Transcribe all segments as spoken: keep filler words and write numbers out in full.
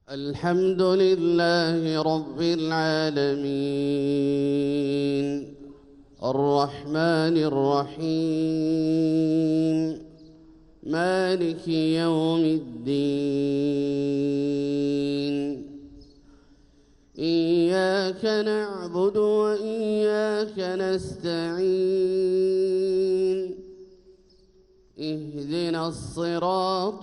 الحمد لله رب العالمين الرحمن الرحيم مالك يوم الدين إياك نعبد وإياك نستعين اهدنا الصراط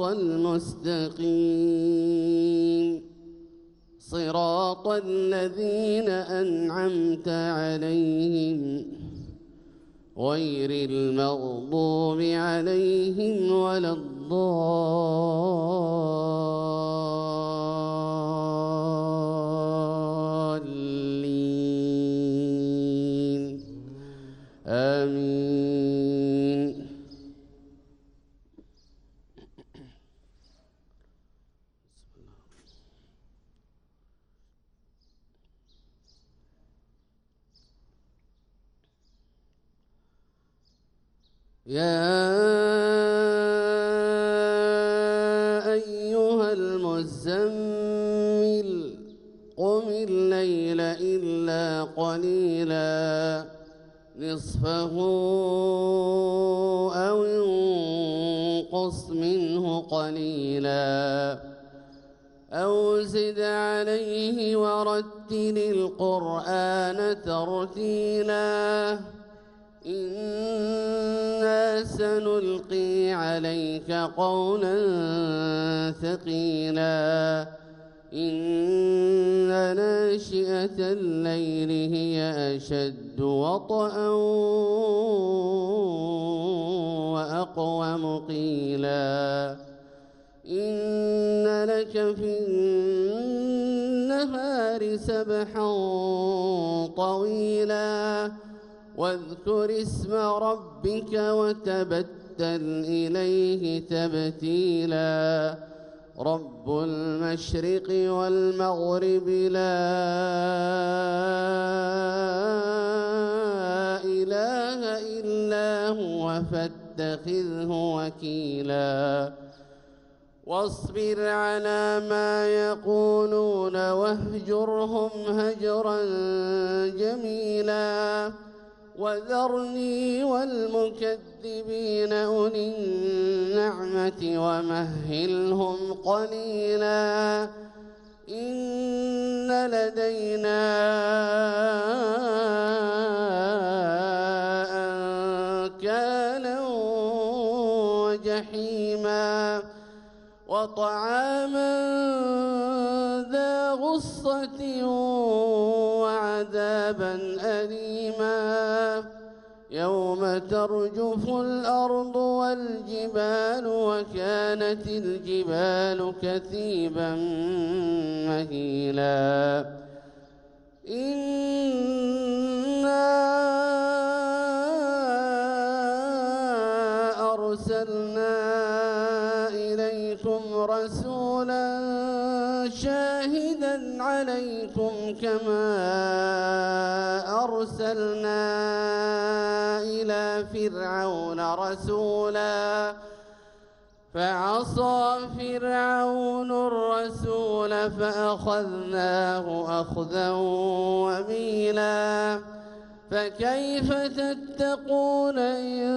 المستقيم صراط الذين أنعمت عليهم غير المغضوب عليهم ولا الضالين آمين. يا أيها المزمل قم الليل إلا قليلا نصفه أو انقص منه قليلا أو زد عليه ورتل القرآن ترتيلا إنا سنلقي عليك قولا ثقيلا إن ناشئة الليل هي أشد وطئا وأقوم قيلا إن لك في النهار سبحا طويلا واذكر اسم ربك وتبتل إليه تبتيلا رب المشرق والمغرب لا إله إلا هو فاتخذه وكيلا واصبر على ما يقولون واهجرهم هجرا جميلا وذرني والمكذبين أولي النعمة ومهلهم قليلا إن لدينا أنكالا وجحيما وطعاما ذا غصة وعذابا أليما يوم ترجف الأرض والجبال وكانت الجبال كثيبا مهيلا إنا أرسلنا إليكم رسولا شاهدا عليكم كما أرسلنا إلى فرعون رسولا فعصى فرعون الرسول فأخذناه أخذا وبيلا فكيف تتقون إن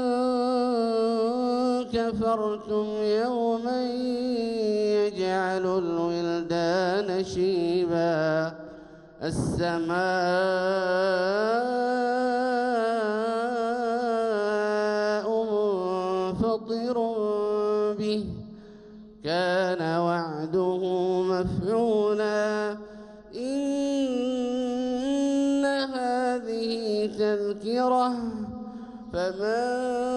كفرتم يوما يجعل الولدان شيبا السماء منفطر به كان وعده مفعولا إن هذه تذكرة فمن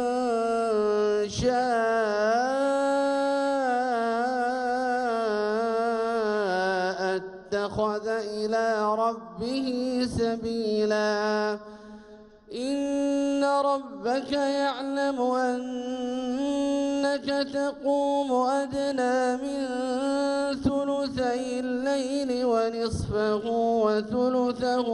شاء اتخذ إلى ربه سبيلا إن ربك يعلم أنك تقوم أدنى من ثلثي الليل ونصفه وثلثه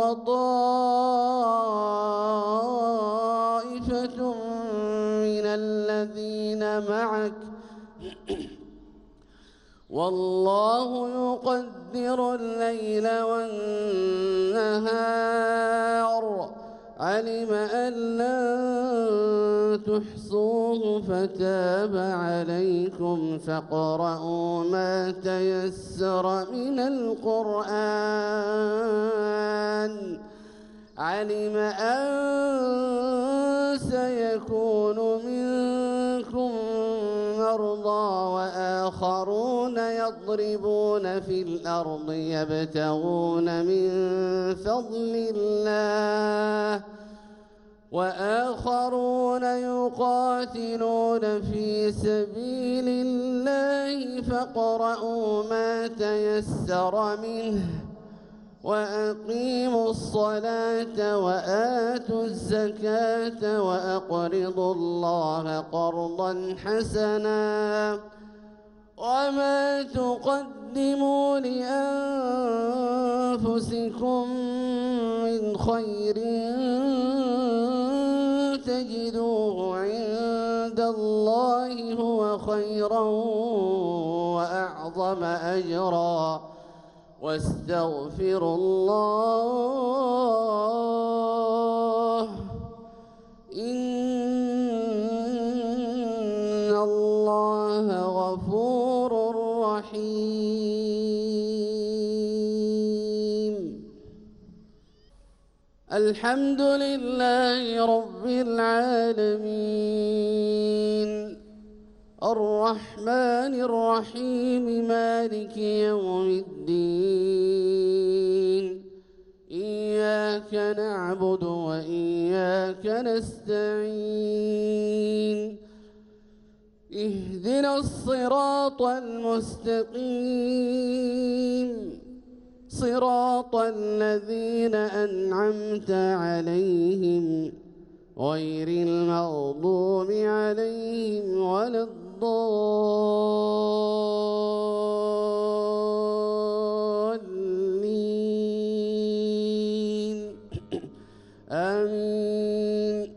وطائفة من الذين معك والله يقدر الليل والنهار علم أن لن تحصوه فتاب عليكم فاقرؤوا ما تيسر من القرآن علم أن سيكون منكم مرضى وآخرون يضربون في الأرض يبتغون من فضل الله وآخرون يقاتلون في سبيل الله فاقرؤوا ما تيسر منه وأقيموا الصلاة وآتوا الزكاة وأقرضوا الله قرضا حسنا وما تقدموا لأنفسكم من خير تجدوه عند الله هو خيرا وأعظم أجرا واستغفروا الله إن الله غفور رحيم. الحمد لله رب العالمين الرحمن الرحيم مالك يوم الدين إياك نعبد وإياك نستعين اهدنا الصراط المستقيم صراط الذين أنعمت عليهم غير المغضوب عليهم ولا الضالين آمين.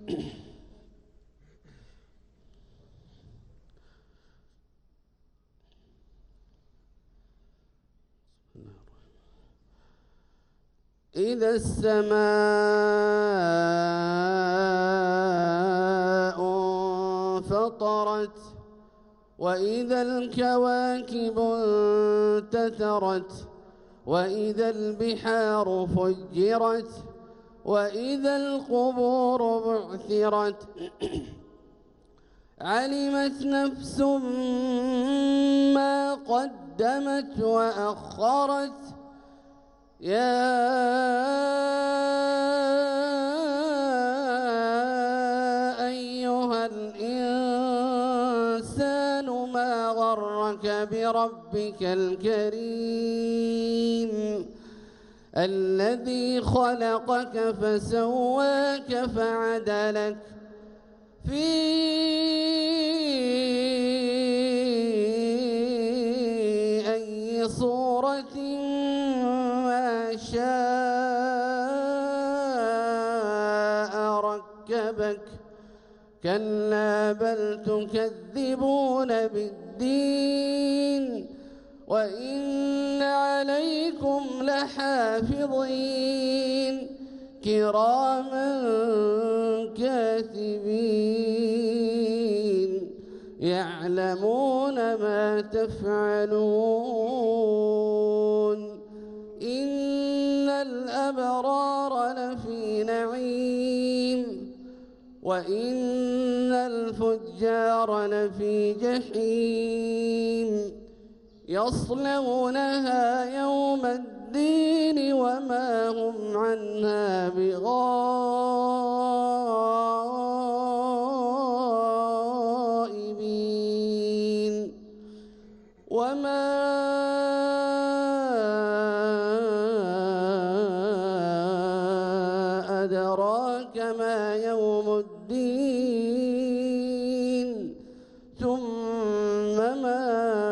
إذا السماء انفطرت وإذا الكواكب انتثرت وإذا البحار فجرت وإذا القبور بعثرت علمت نفس ما قدمت وأخرت يا أيها الإنسان ما غرك بربك الكريم الذي خلقك فسواك فعدلك في أي صورة ما شاء ركبك كلا بل تكذبون بالدين وإن عليكم لحافظين كراما كاتبين يعلمون ما تفعلون إن الأبرار لفي نعيم وإن الفجار لفي جحيم يصلونها يوم الدين وما هم عنها بغائبين وما أدراك ما يوم الدين ثم ما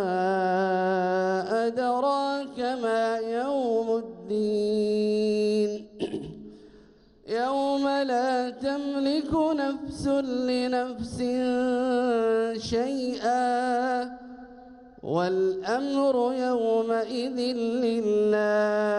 أدراك ما يوم الدين يوم لا تملك نفس لنفس شيئا والأمر يومئذ لله.